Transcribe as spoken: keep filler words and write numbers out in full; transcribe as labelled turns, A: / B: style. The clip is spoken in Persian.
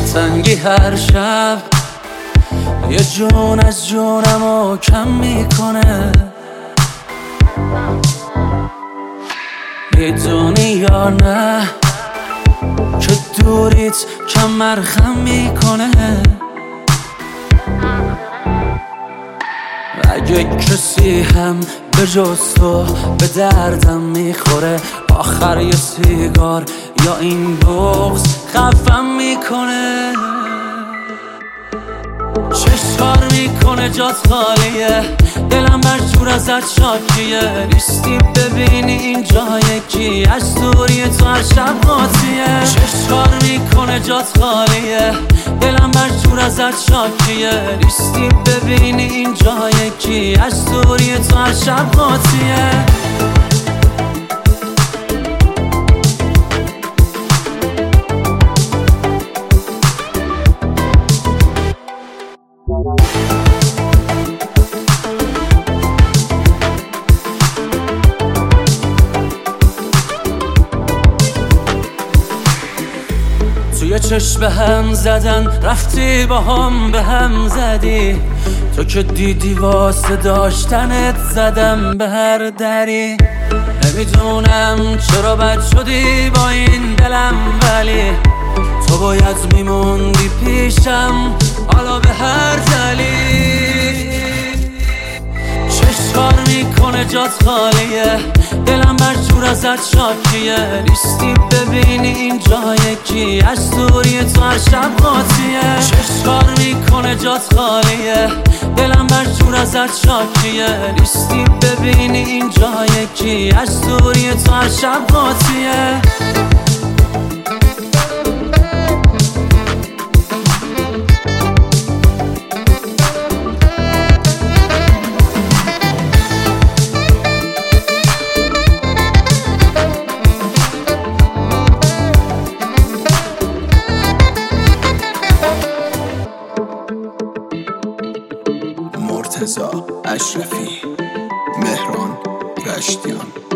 A: دلتنگی هر شب یه جون از جونمو کم میکنه. میدونی یا نه که دوریت کمر خم میکنه. اگه کسی هم به جز تو به دردم میخوره، آخر یه سیگار یا این بغض خفم میکنه. چشکار میکنه جات خالیه، دلم برجور ازت شاکیه. نیستی ببینی این جای کی، از دوری تو هر شب قاطیه. چشکار میکنه جات خالیه، دلم برجور ازت شاکیه. نیستی ببینی این جای کی، از دوری تو هر شب قاطیه. توی چشم هم زدن رفتی با هم به هم زدی. تو که دیدی واسه داشتنت زدم به هر دری. نمیدونم چرا بد شدی با این دلم، ولی تو باید میموندی پیشم حالا به هر دلیل. چشکار میکنه جات خالیه، دلم برجور ازت شاکیه. نیستی ببینی این جای کی، از دوری تو هر شب قاطیه. چشکار میکنه جات خالیه، دلم برجور ازت شاکیه. نیستی ببینی این جای کی، از دوری تو هر شب قاطیه.
B: مرتضی اشرفی، مهران رشتیان.